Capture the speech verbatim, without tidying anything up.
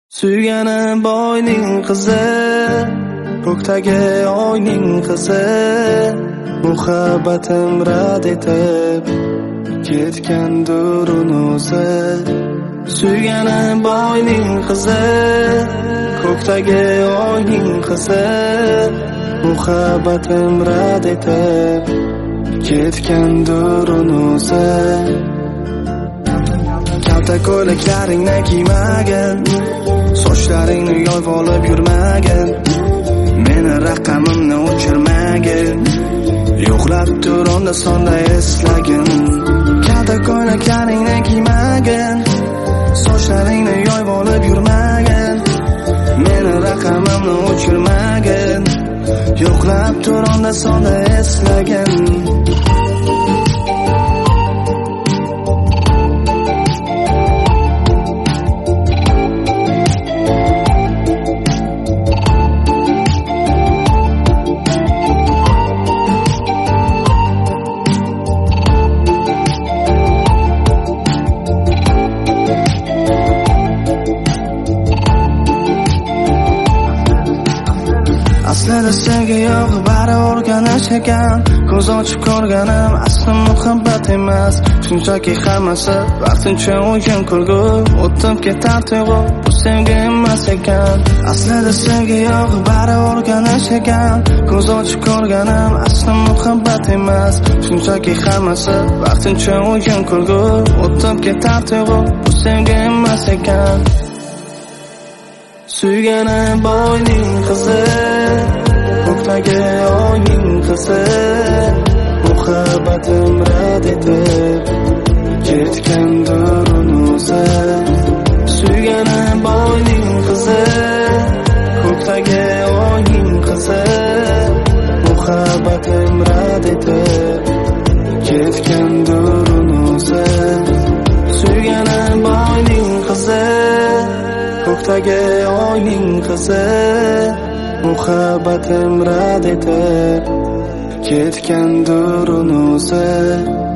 Suyganim boyning qizi, ko'kdagi oyning qizi, muhabbatim rad etib ketgandir uni o'zi. Suyganim boyning qizi, ko'kdagi oyning qizi, muhabbatim rad etib ketgandir uni o'zi. Kalta ko'ylaklaringni kiymagin, sochlaringni yoyib olib yurmagin, meni raqamimni o'chirmagin, yo'qlab tur onda sonda eslagin. Kalta ko'ylaklaringni kiymagin, sochlaringni yoyib olib yurmagin, meni raqamimni o'chirmagin, yo'qlab tur onda sonda eslagin. Aslida senga yo'q bari o'rganish ekan, ko'z ochib ko'rganim asli muhabbat emas, shunchaki hammasi vaqtincha o'yin kulgu, o'tib ketar tuyg'u, bu sevgi emas ekan. Aslida senga yo'q bari o'rganish ekan, ko'z ochib ko'rganim asli muhabbat emas, shunchaki hammasi vaqtincha o'yin kulgu, o'tib ketar tuyg'u, bu sevgi emas ekan. Suyganim boyning qizi, ko'kdagi oyning qizi, muhabbatim rad etib ketgandir uni o'zi. Suyganim boyning qizi, ko'kdagi oyning qizi, muhabbatim rad etib ketgandir uni o'zi. Suyganim boyning qizi, ko'kdagi oyning qizi, muhabbatim rad etib ketgandir uni o'zi.